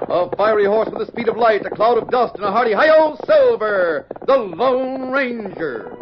A fiery horse with the speed of light, a cloud of dust, and a hearty hi-yo, Silver, the Lone Ranger.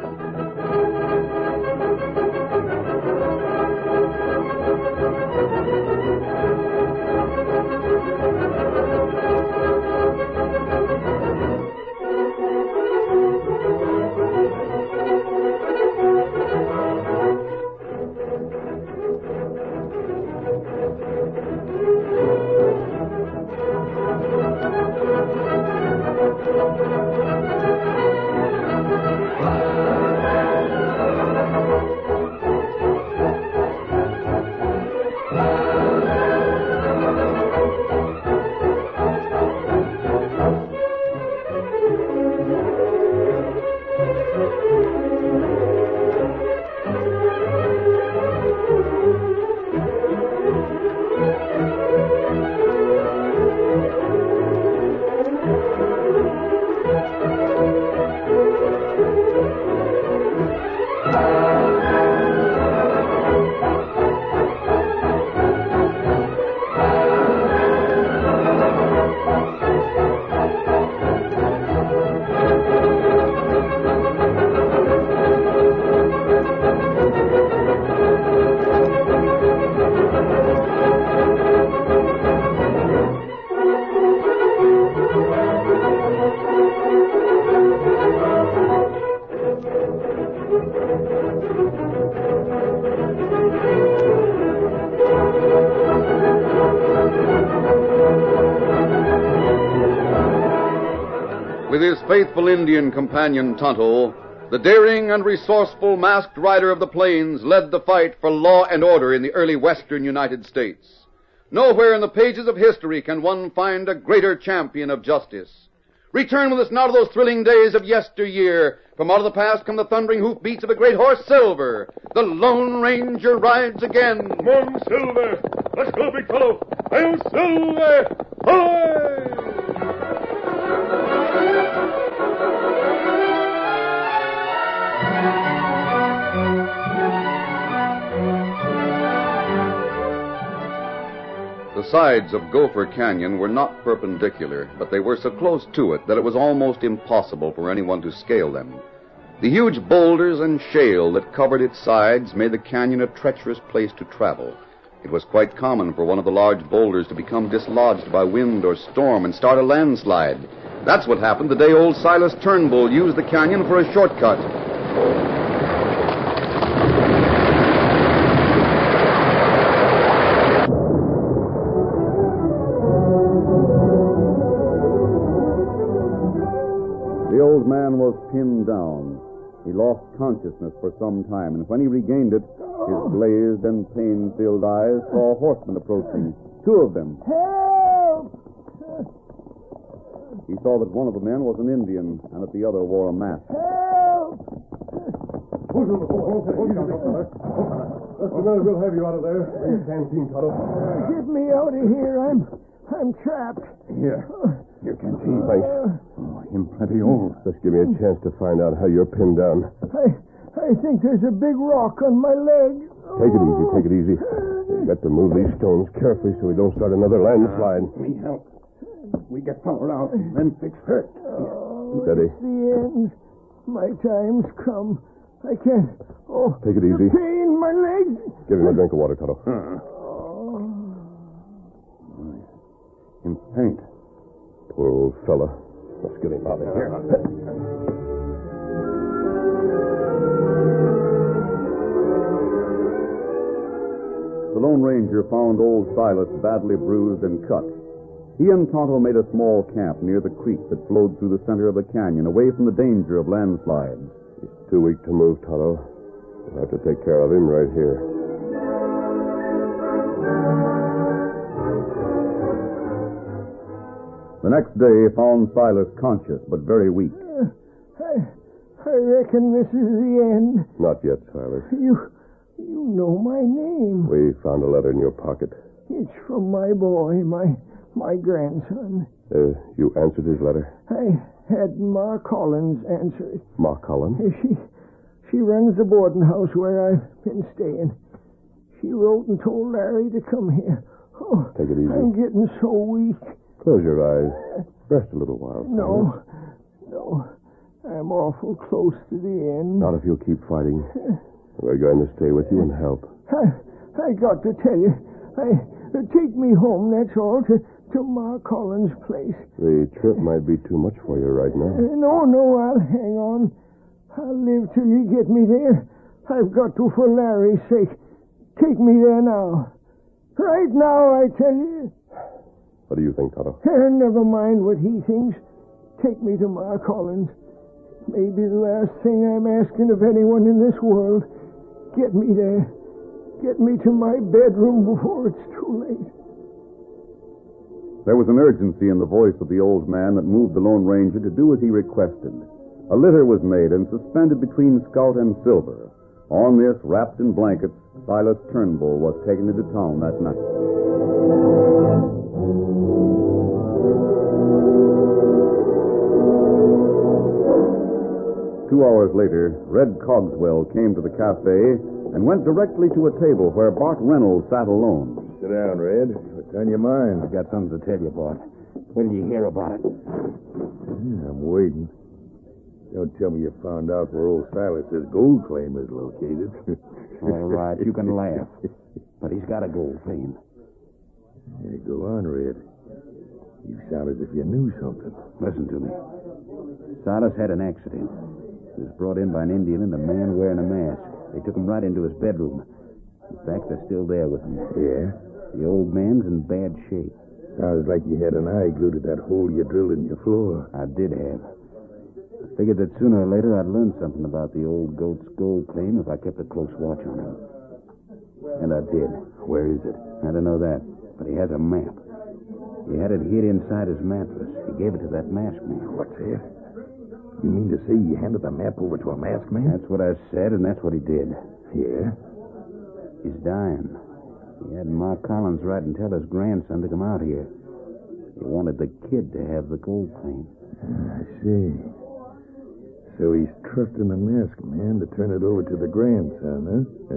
With his faithful Indian companion Tonto, the daring and resourceful masked rider of the plains led the fight for law and order in the early western United States. Nowhere in the pages of history can one find a greater champion of justice. Return with us now to those thrilling days of yesteryear. From out of the past come the thundering hoofbeats of a great horse, Silver. The Lone Ranger rides again. Come on, Silver. Let's go, big fellow. Hail, Silver! Hoy! The sides of Gopher Canyon were not perpendicular, but they were so close to it that it was almost impossible for anyone to scale them. The huge boulders and shale that covered its sides made the canyon a treacherous place to travel. It was quite common for one of the large boulders to become dislodged by wind or storm and start a landslide. That's what happened the day old Silas Turnbull used the canyon for a shortcut. The old man was pinned down. He lost consciousness for some time, and when he regained it, his glazed and pain-filled eyes saw horsemen approaching. Two of them. Help! He saw that one of the men was an Indian, and that the other wore a mask. Help! Hold on. We'll have you out of there. You can't see, Tonto. Get me out of here. I'm trapped. Here. Your canteen, thanks. I'm plenty old. Just give me a chance to find out how you're pinned down. I think there's a big rock on my leg. Take it easy. You've got to move these stones carefully so we don't start another landslide. Me help. We get power out, then fix hurt. Steady. It's the end. My time's come. I can't. Oh, Take it easy. The pain, my legs. Give him a drink of water, Tonto. In paint. Poor old fella. Let's get him out of here. The Lone Ranger found old Silas badly bruised and cut. He and Tonto made a small camp near the creek that flowed through the center of the canyon, away from the danger of landslides. He's too weak to move, Tonto. We'll have to take care of him right here. The next day found Silas conscious, but very weak. I reckon this is the end. Not yet, Silas. You know my name. We found a letter in your pocket. It's from my boy, my grandson. You answered his letter? I had Ma Collins answer it. Ma Collins? She runs the boarding house where I've been staying. She wrote and told Larry to come here. Oh, Take it easy. I'm getting so weak. Close your eyes. Rest a little while. No. I'm awful close to the end. Not if you'll keep fighting. We're going to stay with you and help. I got to tell you. Take me home, that's all, to Ma Collins' place. The trip might be too much for you right now. No, I'll hang on. I'll live till you get me there. I've got to for Larry's sake. Take me there now. Right now, I tell you. What do you think, Tonto? Never mind what he thinks. Take me to Ma Collins. Maybe the last thing I'm asking of anyone in this world. Get me there. Get me to my bedroom before it's too late. There was an urgency in the voice of the old man that moved the Lone Ranger to do as he requested. A litter was made and suspended between Scout and Silver. On this, wrapped in blankets, Silas Turnbull was taken into town that night. 2 hours later, Red Cogswell came to the cafe and went directly to a table where Bart Reynolds sat alone. Sit down, Red. What's on your mind? I've got something to tell you, Bart. When did you hear about it? I'm waiting. Don't tell me you found out where old Silas's gold claim is located. All right, you can laugh. But he's got a gold claim. Yeah, go on, Red. You sound as if you knew something. Listen to me. Silas had an accident. He was brought in by an Indian and a man wearing a mask. They took him right into his bedroom. In fact, they're still there with him. Yeah? The old man's in bad shape. Sounds like you had an eye glued to that hole you drilled in your floor. I did have. I figured that sooner or later I'd learn something about the old goat's gold claim if I kept a close watch on him. And I did. Where is it? I don't know that, but he has a map. He had it hid inside his mattress. He gave it to that masked man. What's that? You mean to say he handed the map over to a masked man? That's what I said, and that's what he did. Yeah? He's dying. He had Ma Collins write and tell his grandson to come out here. He wanted the kid to have the gold claim. I see. So he's trusting the masked man to turn it over to the grandson, huh?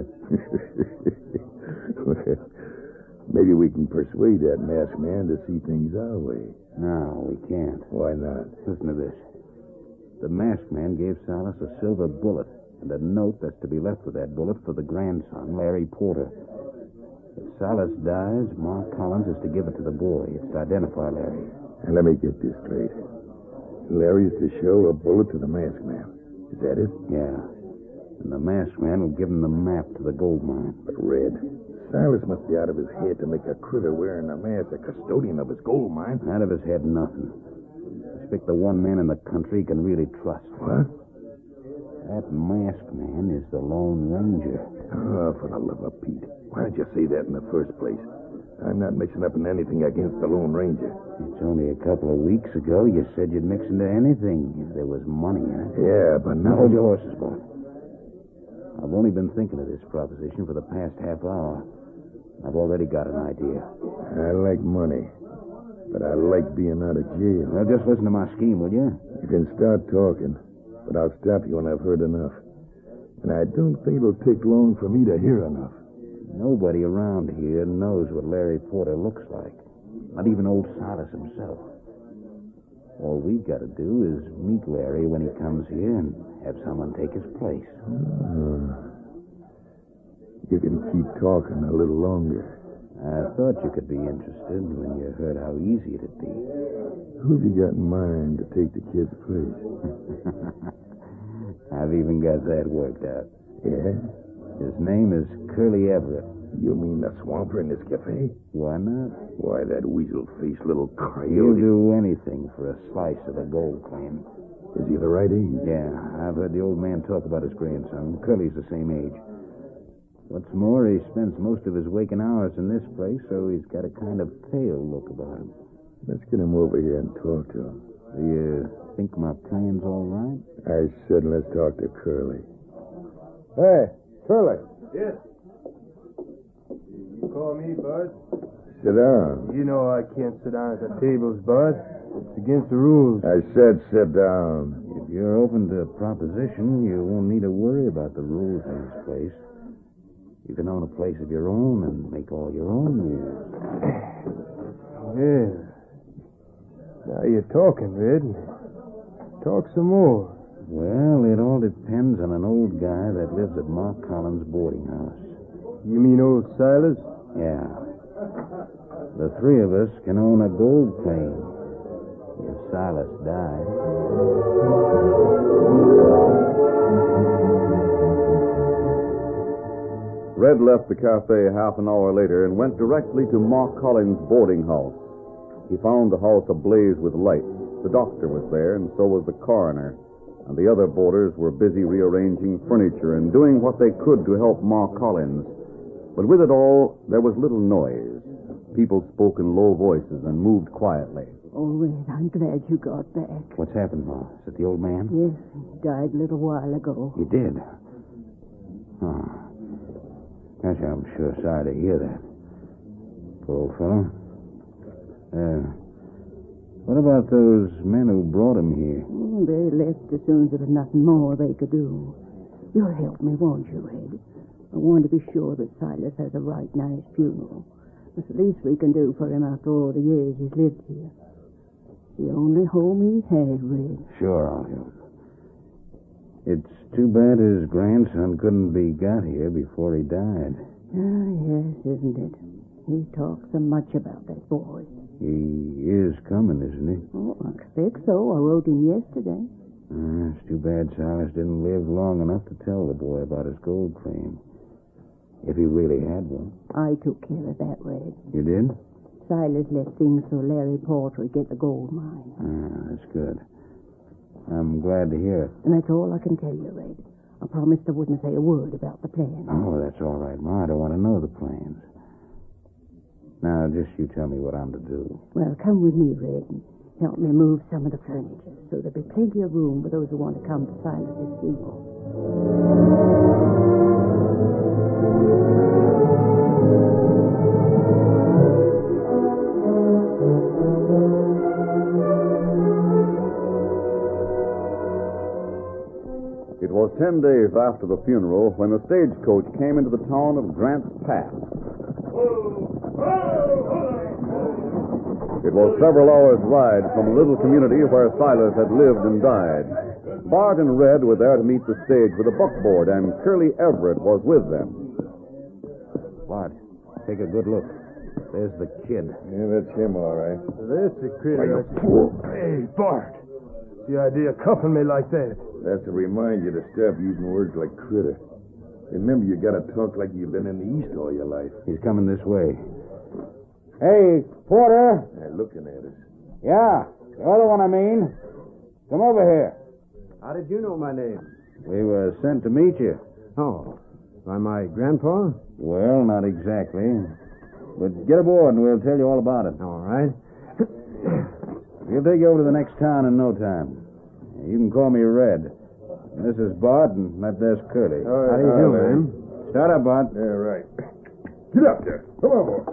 Well, maybe we can persuade that masked man to see things our way. No, we can't. Why not? Listen to this. The masked man gave Silas a silver bullet and a note that's to be left with that bullet for the grandson, Larry Porter. If Silas dies, Ma Collins is to give it to the boy. It's to identify Larry. And let me get this straight. Larry's to show a bullet to the masked man. Is that it? Yeah. And the masked man will give him the map to the gold mine. But, Red, Silas must be out of his head to make a critter wearing a mask a custodian of his gold mine. Out of his head, nothing. He's picked the one man in the country he can really trust. What? That masked man is the Lone Ranger. Oh, for the love of Pete. Why didn't you say that in the first place? I'm not mixing up in anything against the Lone Ranger. It's only a couple of weeks ago you said you'd mix into anything if there was money in it. Yeah, but Now now... hold your horses, Bart. I've only been thinking of this proposition for the past half hour. I've already got an idea. I like money, but I like being out of jail. Well, just listen to my scheme, will you? You can start talking, but I'll stop you when I've heard enough. And I don't think it'll take long for me to hear enough. Nobody around here knows what Larry Porter looks like. Not even old Silas himself. All we've got to do is meet Larry when he comes here and have someone take his place. You can keep talking a little longer. I thought you could be interested when you heard how easy it'd be. Who've you got in mind to take the kid's place? I've even got that worked out. Yeah? His name is Curly Everett. You mean the swamper in this cafe? Why not? Why, that weasel-faced little He'll coyote. do anything for a slice of a gold claim. Is he the right age? Yeah, I've heard the old man talk about his grandson. Curly's the same age. What's more, he spends most of his waking hours in this place, so he's got a kind of pale look about him. Let's get him over here and talk to him. Do you think my plan's all right? I said let's talk to Curly. Hey, Curly. Yes. You call me, Bud? Sit down. You know I can't sit down at the tables, Bud. It's against the rules. I said sit down. If you're open to a proposition, you won't need to worry about the rules in this place. You can own a place of your own and make all your own rules. Well, Now you're talking, Red. Talk some more. Well, it all depends on an old guy that lives at Mark Collins' boarding house. You mean old Silas? Yeah. The three of us can own a gold claim if Silas dies. Red left the cafe half an hour later and went directly to Mark Collins' boarding house. He found the house ablaze with lights. The doctor was there, and so was the coroner. And the other boarders were busy rearranging furniture and doing what they could to help Ma Collins. But with it all, there was little noise. People spoke in low voices and moved quietly. Oh, Red, I'm glad you got back. What's happened, Ma? Is it the old man? Yes, he died a little while ago. He did? Oh. Gosh, I'm sure sorry to hear that. Poor old fellow. What about those men who brought him here? Oh, they left as soon as there was nothing more they could do. You'll help me, won't you, Red? I want to be sure that Silas has a right nice funeral. It's the least we can do for him after all the years he's lived here. The only home he's had, Red. Sure, I'll help. It's too bad his grandson couldn't be got here before he died. Ah, yes, isn't it? He talks so much about that boy. He is coming, isn't he? Oh, I expect so. I wrote him yesterday. It's too bad Silas didn't live long enough to tell the boy about his gold claim. If he really had one. I took care of that, Red. You did? Silas left things so Larry Porter would get the gold mine. That's good. I'm glad to hear it. And that's all I can tell you, Red. I promised I wouldn't say a word about the plan. Oh, that's all right, Ma. I don't want to know the plans. Now, just you tell me what I'm to do. Well, come with me, Red, and help me move some of the furniture so there'll be plenty of room for those who want to come to Silas's funeral. It was 10 days after the funeral when the stagecoach came into the town of Grant's Pass. It was several hours' ride from a little community where Silas had lived and died. Bart and Red were there to meet the stage with a buckboard, and Curly Everett was with them. Bart, take a good look. There's the kid. Yeah, that's him, all right. That's the critter. Hey, Bart. The idea of cuffing me like that. That's to remind you to stop using words like critter. Remember, you gotta talk like you've been in the East all your life. He's coming this way. Hey, Porter. They're looking at us. Yeah, the other one, I mean. Come over here. How did you know my name? We were sent to meet you. Oh, by my grandpa? Well, not exactly. But get aboard and we'll tell you all about it. All right. We'll take you over to the next town in no time. You can call me Red. This is Bart, and there's Curly. How do you do, man? Start up, Bart. Yeah, right. Get up there. Come on, boy.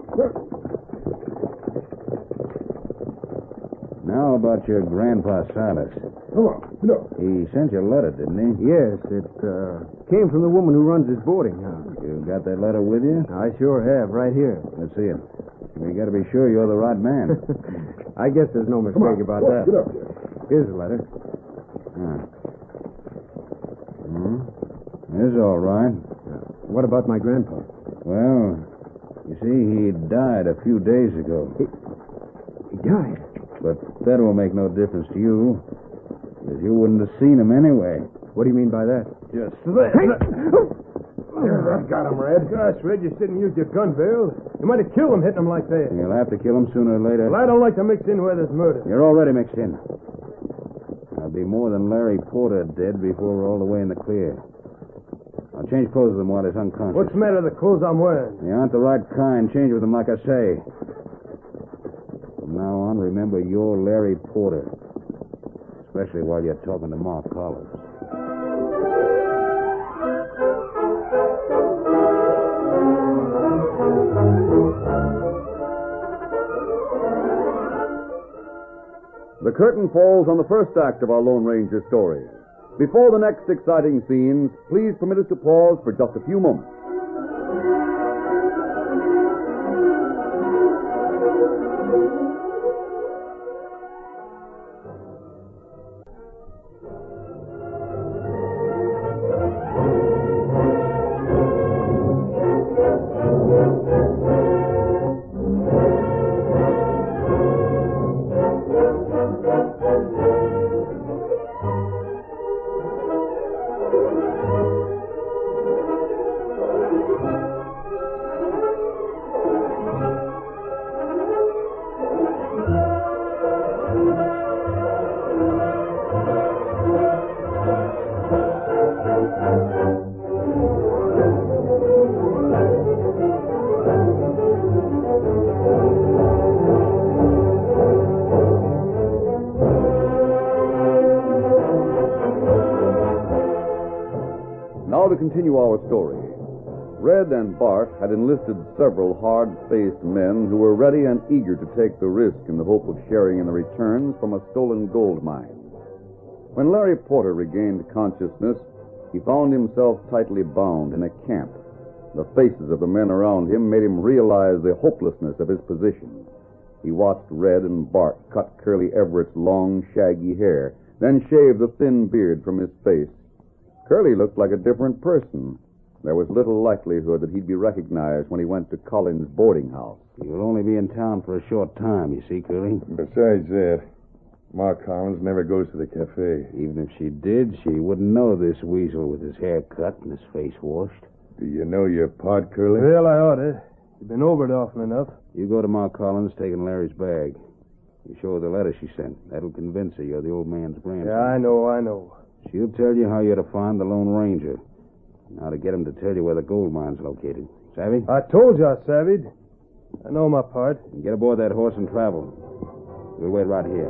Now about your grandpa Silas. Come on. Get up. He sent you a letter, didn't he? Yes, it came from the woman who runs his boarding house. You got that letter with you? I sure have, right here. Let's see it. We got to be sure you're the right man. I guess there's no mistake about that. Get up there. Here's the letter. This is all right. What about my grandpa? Well, you see, he died a few days ago. He died? But that won't make no difference to you, because you wouldn't have seen him anyway. What do you mean by that? Just that. There, that got him, Red. Gosh, Red, you shouldn't use your gun, Bill. You might have killed him hitting him like that. You'll have to kill him sooner or later. Well, I don't like to mix in where there's murder. You're already mixed in. I'll be more than Larry Porter dead before we're all the way in the clear. I'll change clothes with him while he's unconscious. What's the matter with the clothes I'm wearing? They aren't the right kind. Change with them like I say. From now on, remember you're Larry Porter. Especially while you're talking to Mark Collins. The curtain falls on the first act of our Lone Ranger story. Before the next exciting scenes, please permit us to pause for just a few moments. continue our story. Red and Bart had enlisted several hard-faced men who were ready and eager to take the risk in the hope of sharing in the returns from a stolen gold mine. When Larry Porter regained consciousness, he found himself tightly bound in a camp. The faces of the men around him made him realize the hopelessness of his position. He watched Red and Bart cut Curly Everett's long, shaggy hair, then shave the thin beard from his face. Curly looked like a different person. There was little likelihood that he'd be recognized when he went to Collins' boarding house. You'll only be in town for a short time, you see, Curly. Besides that, Ma Collins never goes to the cafe. Even if she did, she wouldn't know this weasel with his hair cut and his face washed. Do you know your part, Curly? Well, I ought to. You've been over it often enough. You go to Ma Collins taking Larry's bag. You show her the letter she sent. That'll convince her you're the old man's grandson. Yeah, I know. She'll tell you how you're to find the Lone Ranger. And how to get him to tell you where the gold mine's located. Savvy? I told you I savvied. I know my part. And get aboard that horse and travel. We'll wait right here.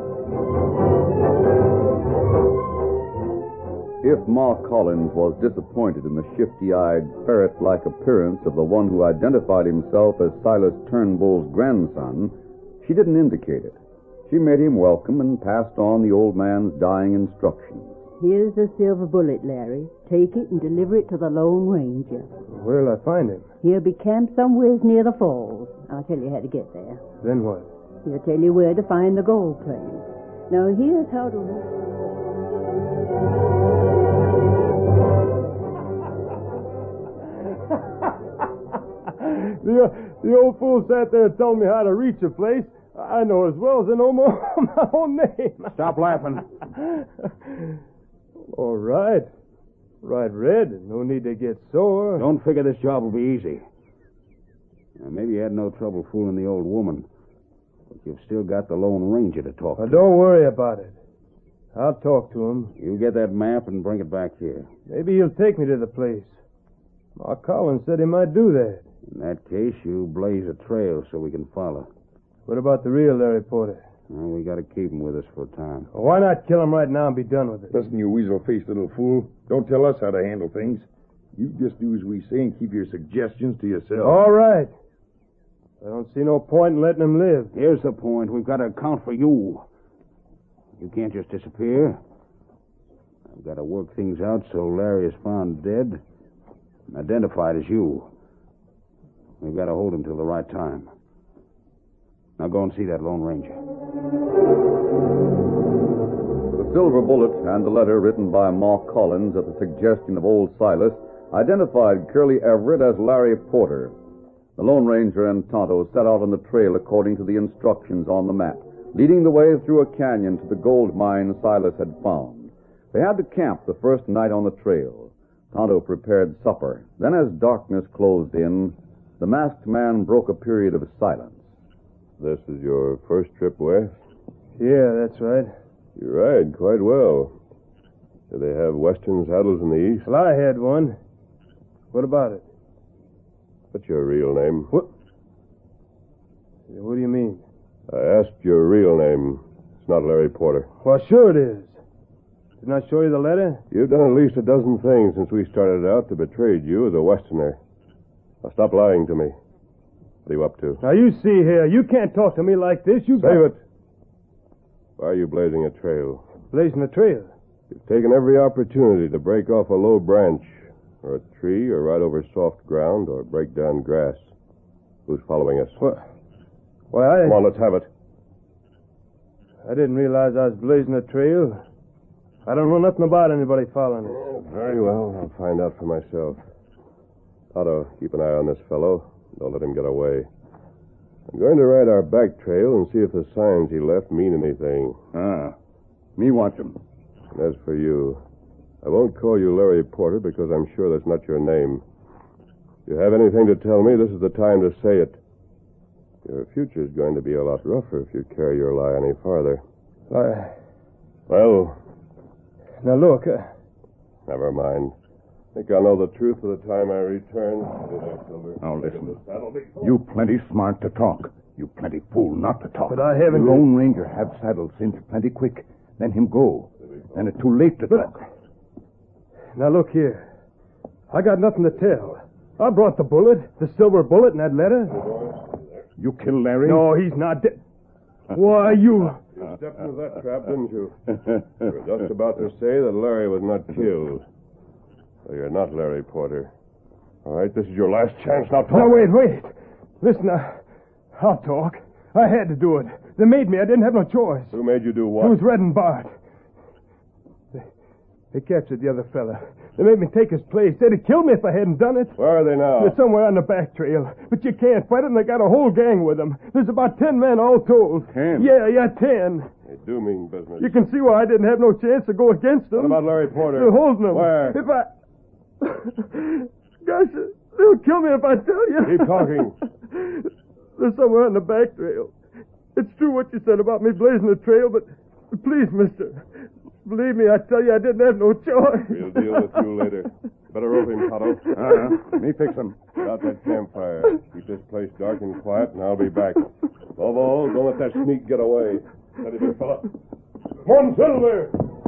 If Ma Collins was disappointed in the shifty-eyed, ferret-like appearance of the one who identified himself as Silas Turnbull's grandson, she didn't indicate it. She made him welcome and passed on the old man's dying instructions. Here's the silver bullet, Larry. Take it and deliver it to the Lone Ranger. Where'll I find him? He'll be camped somewhere near the falls. I'll tell you how to get there. Then what? He'll tell you where to find the gold claim. Now, here's how to... The old fool sat there and told me how to reach a place. I know as well as I know my own name. Stop laughing. All right. Right, Red. No need to get sore. Don't figure this job will be easy. Now, maybe you had no trouble fooling the old woman. But you've still got the Lone Ranger to talk to. Don't worry about it. I'll talk to him. You get that map and bring it back here. Maybe he'll take me to the place. Ma Collins said he might do that. In that case, you blaze a trail so we can follow. What about the real Larry Porter? Well, we got to keep him with us for a time. Well, why not kill him right now and be done with it? Listen, you weasel-faced little fool. Don't tell us how to handle things. You just do as we say and keep your suggestions to yourself. All right. I don't see no point in letting him live. Here's the point. We've got to account for you. You can't just disappear. I've got to work things out so Larry is found dead and identified as you. We've got to hold him till the right time. Now go and see that Lone Ranger. The silver bullet and the letter written by Ma Collins at the suggestion of old Silas identified Curly Everett as Larry Porter. The Lone Ranger and Tonto set out on the trail according to the instructions on the map, leading the way through a canyon to the gold mine Silas had found. They had to camp the first night on the trail. Tonto prepared supper. Then as darkness closed in, the masked man broke a period of silence. This is your first trip west? Yeah, that's right. You ride quite well. Do they have western saddles in the east? Well, I had one. What about it? What's your real name? What do you mean? I asked your real name. It's not Larry Porter. Well, sure it is. Didn't I show you the letter? You've done at least a dozen things since we started out that betrayed you as a westerner. Now stop lying to me. What are you up to? Now, you see here, you can't talk to me like this. Save it. Why are you blazing a trail? Blazing a trail? You've taken every opportunity to break off a low branch, or a tree, or ride over soft ground, or break down grass. Who's following us? What? Why, Come on, let's have it. I didn't realize I was blazing a trail. I don't know nothing about anybody following us. Very well, I'll find out for myself. Otto, keep an eye on this fellow. Don't let him get away. I'm going to ride our back trail and see if the signs he left mean anything. Me watch him. And as for you, I won't call you Larry Porter because I'm sure that's not your name. If you have anything to tell me, this is the time to say it. Your future's going to be a lot rougher if you carry your lie any farther. Well? Now, look. Never mind. I think I'll know the truth by the time I return. Now, listen. You plenty smart to talk. You plenty fool not to talk. But I haven't... The Lone Ranger have saddled since plenty quick. Then him go. Then it's too late to talk. Now, look here. I got nothing to tell. I brought the bullet, the silver bullet, and that letter. You killed Larry? No, he's not dead. Why, you... You stepped into that trap, didn't you? You were just about to say that Larry was not killed. So you're not Larry Porter. All right, this is your last chance. Now talk. No, wait. Listen, I'll talk. I had to do it. They made me. I didn't have no choice. Who made you do what? It was Red and Bart. They captured the other fella. They made me take his place. They'd have killed me if I hadn't done it. Where are they now? They're somewhere on the back trail. But you can't fight them. They got a whole gang with them. There's about 10 men all told. 10? Yeah, 10. They do mean business. You can see why I didn't have no chance to go against them. What about Larry Porter? They're holding him. Where? If I... Gosh, they'll kill me if I tell you. Keep talking. They're somewhere on the back trail. It's true what you said about me blazing the trail, but please, mister, believe me, I tell you I didn't have no choice. We'll deal with you later. Better rope him, Tonto. Me fix him. Put out that campfire. Keep this place dark and quiet, and I'll be back. Above all, don't let that sneak get away. Steady, big fella. Come on, Silver!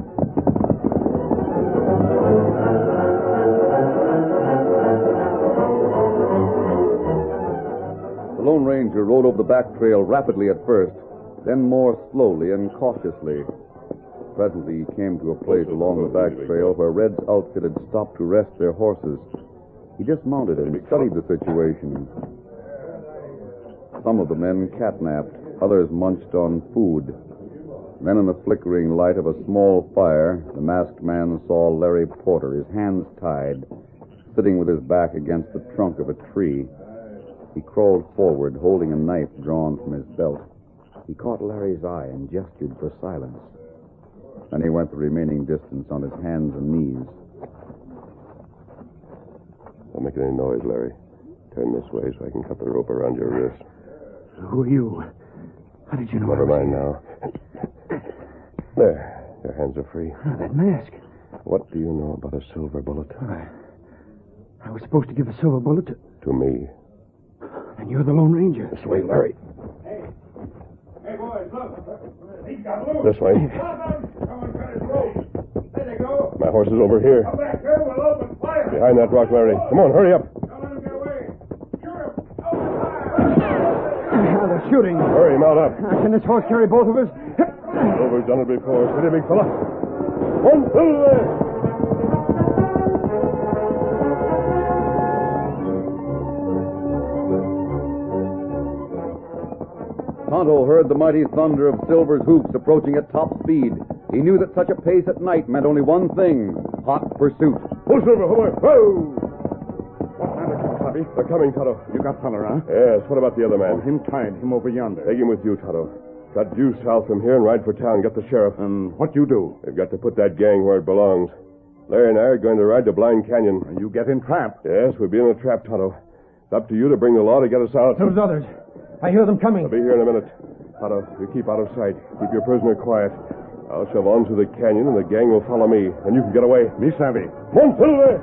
The Lone Ranger rode over the back trail rapidly at first, then more slowly and cautiously. Presently, he came to a place along the back trail where Red's outfit had stopped to rest their horses. He dismounted and studied the situation. Some of the men catnapped, others munched on food. Then, in the flickering light of a small fire, the masked man saw Larry Porter, his hands tied, sitting with his back against the trunk of a tree. He crawled forward, holding a knife drawn from his belt. He caught Larry's eye and gestured for silence. Then he went the remaining distance on his hands and knees. Don't make any noise, Larry. Turn this way so I can cut the rope around your wrist. Who are you? How did you know? Never mind now. There. Your hands are free. That mask. What do you know about a silver bullet? I was supposed to give a silver bullet To me. And you're the Lone Ranger. This way, Larry. Hey, boys, look. He's got loose. This way. Someone cut his rope. There they go. My horse is over here. Come back here. We'll open fire. Behind that rock, Larry. Come on, hurry up. Don't let him get away. Shoot him. Open fire. They're shooting. Hurry, mount up. Can this horse carry both of us? Silver's done it before. Steady, big fella. One, Silver! Tonto heard the mighty thunder of Silver's hoofs approaching at top speed. He knew that such a pace at night meant only one thing: hot pursuit. Whoa, Silver, hold on. Whoa! Bobby. They're coming, Tonto. You got fella, huh? Yes, what about the other man? Him tied. Him over yonder. Take him with you, Tonto. Got due south from here and ride for town. Get the sheriff. And what you do? They've got to put that gang where it belongs. Larry and I are going to ride to Blind Canyon. You get in trap. Yes, we'll be in a trap, Tonto. It's up to you to bring the law to get us out. Those others. I hear them coming. I'll be here in a minute. Tonto, you keep out of sight. Keep your prisoner quiet. I'll shove on through the canyon, and the gang will follow me. And you can get away. Me savvy. Come on, Silver!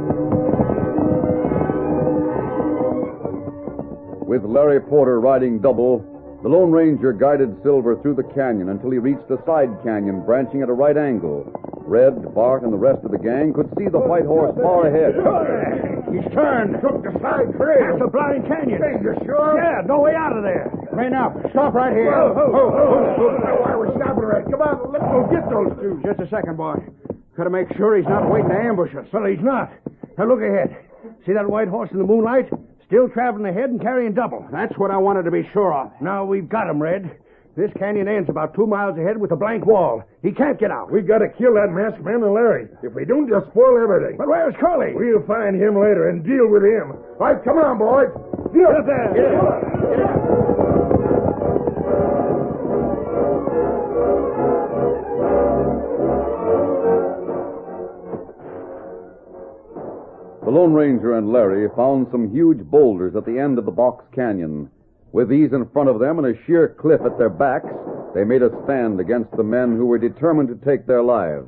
With Larry Porter riding double, the Lone Ranger guided Silver through the canyon until he reached a side canyon branching at a right angle. Red, Bart, and the rest of the gang could see the white horse far ahead. He's turned. Took the side trail. That's a Blind Canyon. Hey, you sure? Yeah, no way out of there. Clean up. Stop right here. Why are we stopping right? Come on, let's go get those two. Just a second, boy. Got to make sure he's not waiting to ambush us. Well, he's not. Now, look ahead. See that white horse in the moonlight? Still traveling ahead and carrying double. That's what I wanted to be sure of. Now we've got him, Red. This canyon ends about 2 miles ahead with a blank wall. He can't get out. We got to kill that masked man and Larry. If we don't, just spoil everything. But where's Curly? We'll find him later and deal with him. All right, come on, boys. Get up there. Get up. The Lone Ranger and Larry found some huge boulders at the end of the box canyon. With these in front of them and a sheer cliff at their backs, they made a stand against the men who were determined to take their lives.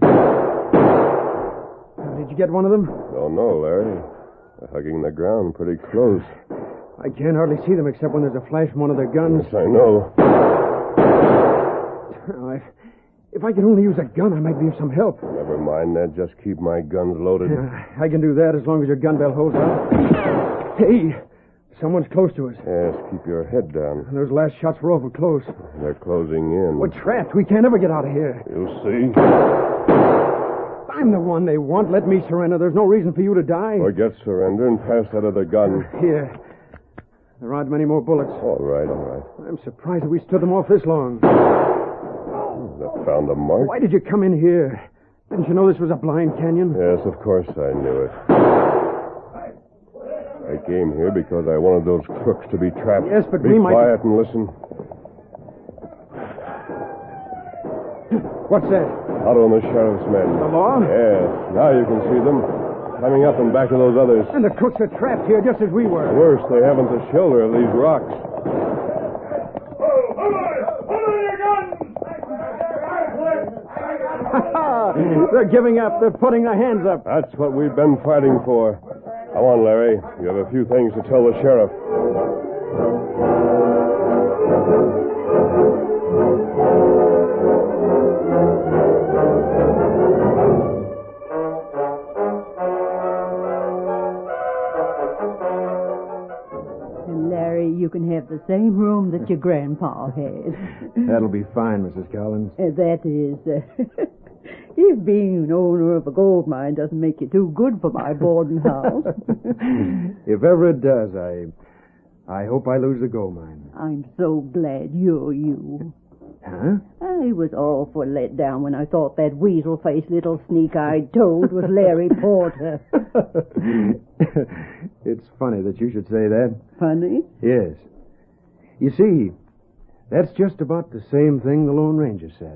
Did you get one of them? Don't know, Larry. They're hugging the ground pretty close. I can't hardly see them except when there's a flash from one of their guns. Yes, I know. Oh, If I could only use a gun, I might be of some help. Never mind, Ned. Just keep my guns loaded. I can do that as long as your gun belt holds out. Hey, someone's close to us. Yes, keep your head down. Those last shots were awful close. They're closing in. We're trapped. We can't ever get out of here. You'll see. I'm the one they want. Let me surrender. There's no reason for you to die. Forget surrender and pass that other gun. Here. There aren't many more bullets. All right, all right. I'm surprised that we stood them off this long. That found a mark. Why did you come in here? Didn't you know this was a blind canyon? Yes, of course I knew it. I came here because I wanted those crooks to be trapped. Yes, but be we might... Be quiet and listen. What's that? Otto and the sheriff's men. The law? Yes. Now you can see them. Climbing up and back of those others. And the crooks are trapped here just as we were. Worse, they haven't the shelter of these rocks. They're giving up. They're putting their hands up. That's what we've been fighting for. Come on, Larry. You have a few things to tell the sheriff. And Larry, you can have the same room that your grandpa had. That'll be fine, Mrs. Collins. That is, if being an owner of a gold mine doesn't make you too good for my boarding house. If ever it does, I hope I lose the gold mine. I'm so glad you're you. Huh? I was awful let down when I thought that weasel-faced little sneak-eyed toad was Larry Porter. It's funny that you should say that. Funny? Yes. You see, that's just about the same thing the Lone Ranger said.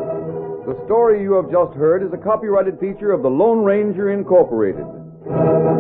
The story you have just heard is a copyrighted feature of the Lone Ranger Incorporated.